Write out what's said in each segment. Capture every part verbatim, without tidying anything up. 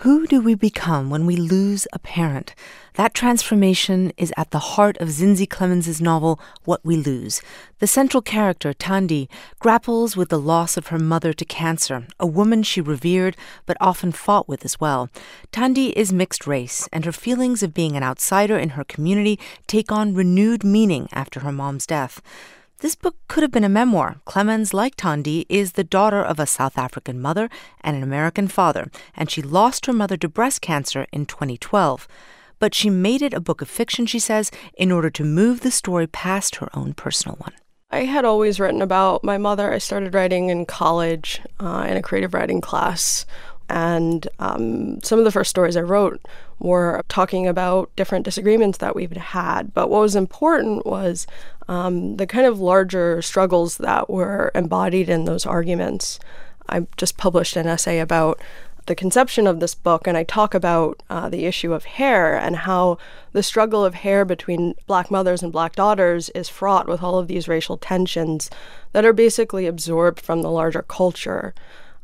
Who do we become when we lose a parent? That transformation is at the heart of Zinzi Clemens' novel, What We Lose. The central character, Thandi, grapples with the loss of her mother to cancer, a woman she revered but often fought with as well. Thandi is mixed race, and her feelings of being an outsider in her community take on renewed meaning after her mom's death. This book could have been a memoir. Clemens, like Thandi, is the daughter of a South African mother and an American father, and she lost her mother to breast cancer in twenty twelve. But she made it a book of fiction, she says, in order to move the story past her own personal one. I had always written about my mother. I started writing in college uh, in a creative writing class. And um, some of the first stories I wrote were talking about different disagreements that we've had. But what was important was um, the kind of larger struggles that were embodied in those arguments. I just published an essay about the conception of this book, and I talk about uh, the issue of hair and how the struggle of hair between Black mothers and Black daughters is fraught with all of these racial tensions that are basically absorbed from the larger culture.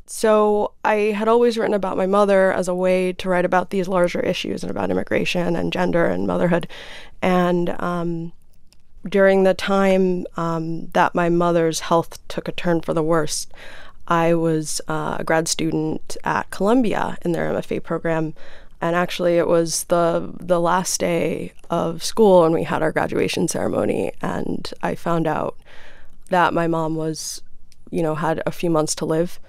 So I had always written about my mother as a way to write about these larger issues and about immigration and gender and motherhood. And um, during the time um, that my mother's health took a turn for the worst, I was uh, a grad student at Columbia in their M F A program. And actually, it was the the last day of school when we had our graduation ceremony. And I found out that my mom was, you know, had a few months to live.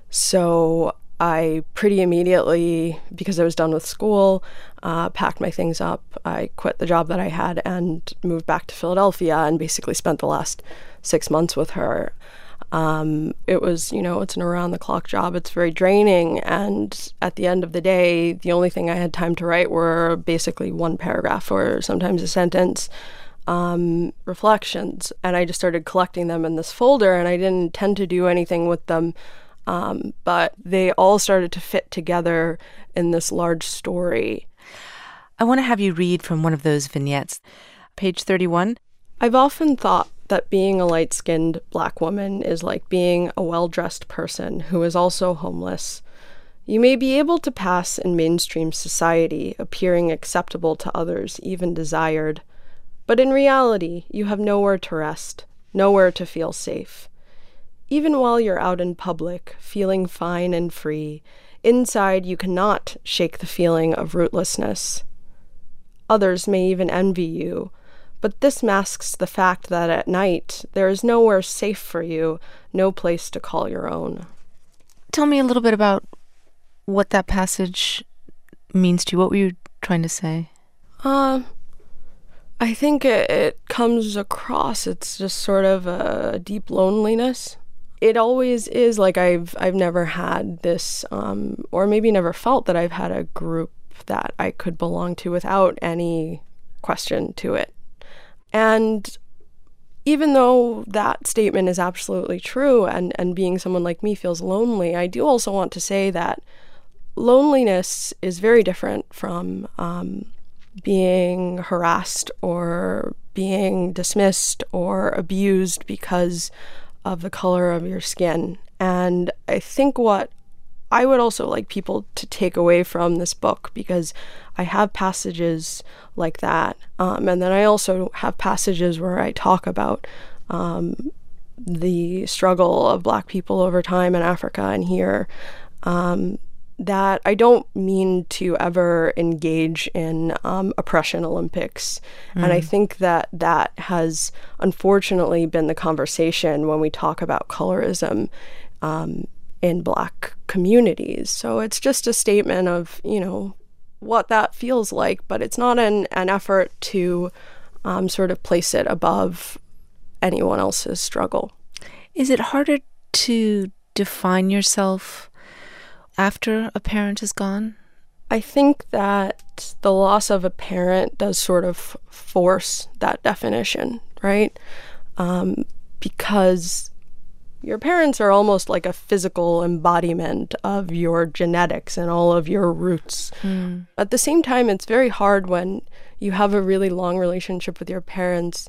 So I pretty immediately, because I was done with school, uh, packed my things up. I quit the job that I had and moved back to Philadelphia and basically spent the last six months with her. Um, it was, you know, it's an around-the-clock job. It's very draining. And at the end of the day, the only thing I had time to write were basically one paragraph or sometimes a sentence, um, reflections. And I just started collecting them in this folder, and I didn't intend to do anything with them. Um, but they all started to fit together in this large story. I want to have you read from one of those vignettes. Page thirty-one. I've often thought that being a light-skinned Black woman is like being a well-dressed person who is also homeless. You may be able to pass in mainstream society, appearing acceptable to others, even desired. But in reality, you have nowhere to rest, nowhere to feel safe. Even while you're out in public, feeling fine and free, inside you cannot shake the feeling of rootlessness. Others may even envy you, but this masks the fact that at night there is nowhere safe for you, no place to call your own. Tell me a little bit about what that passage means to you. What were you trying to say? Uh, I think it, it comes across, it's just sort of a deep loneliness. It always is like I've I've never had this, um, or maybe never felt that I've had a group that I could belong to without any question to it. And even though that statement is absolutely true, and, and being someone like me feels lonely, I do also want to say that loneliness is very different from um, being harassed or being dismissed or abused because of the color of your skin. And I think what I would also like people to take away from this book, because I have passages like that, um, and then I also have passages where I talk about um, the struggle of Black people over time in Africa and here, um, that I don't mean to ever engage in um, oppression Olympics. Mm. And I think that that has unfortunately been the conversation when we talk about colorism um, in Black communities. So it's just a statement of, you know, what that feels like, but it's not an, an effort to um, sort of place it above anyone else's struggle. Is it harder to define yourself after a parent is gone? I think that the loss of a parent does sort of force that definition, right? Um, because your parents are almost like a physical embodiment of your genetics and all of your roots. Mm. At the same time, it's very hard when you have a really long relationship with your parents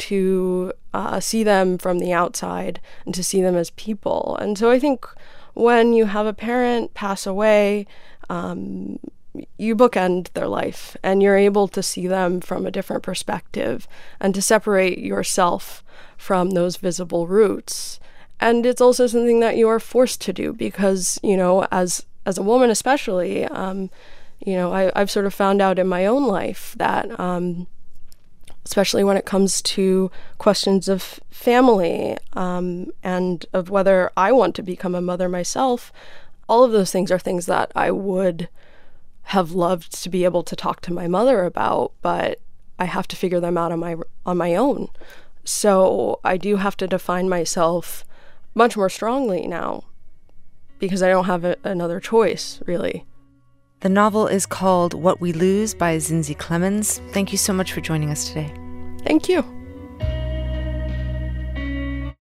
to uh, see them from the outside and to see them as people. And so I think when you have a parent pass away, um, you bookend their life and you're able to see them from a different perspective and to separate yourself from those visible roots. And it's also something that you are forced to do because, you know, as as a woman especially, um, you know, I, I've sort of found out in my own life that, um, especially when it comes to questions of family um, and of whether I want to become a mother myself, all of those things are things that I would have loved to be able to talk to my mother about, but I have to figure them out on my on my own. So I do have to define myself much more strongly now because I don't have a, another choice, really. The novel is called What We Lose by Zinsy Clemens. Thank you so much for joining us today. Thank you.